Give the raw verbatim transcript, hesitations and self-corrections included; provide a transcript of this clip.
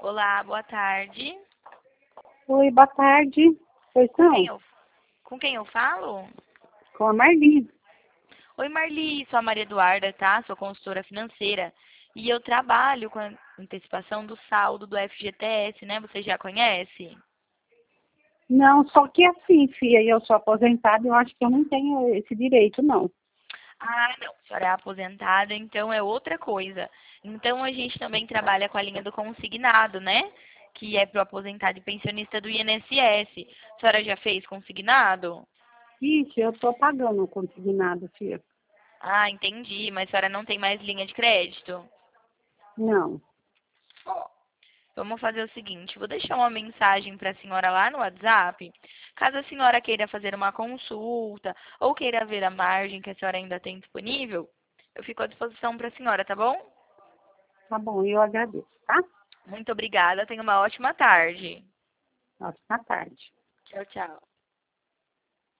Olá, boa tarde. Oi, boa tarde. Pois Com não, quem eu, com quem eu falo? com a Marli. Oi, Marli, sou a Maria Eduarda, tá? Sou consultora financeira e eu trabalho com a antecipação do saldo do F G T S, né? Você já conhece? Não, só que assim, filha, eu sou aposentada, eu acho que eu não tenho esse direito, não. Ah, não, a senhora é aposentada, então é outra coisa. Então a gente também trabalha com a linha do consignado, né? Que é para o aposentado e pensionista do I N S S. A senhora já fez consignado? Ixi, eu tô pagando o consignado, filha. Ah, entendi, mas a senhora não tem mais linha de crédito? Não. Vamos fazer o seguinte, vou deixar uma mensagem para a senhora lá no WhatsApp. Caso a senhora queira fazer uma consulta ou queira ver a margem que a senhora ainda tem disponível, eu fico à disposição para a senhora, tá bom? Tá bom, eu agradeço, tá? Muito obrigada, tenha uma ótima tarde. Ótima tarde. Tchau, tchau.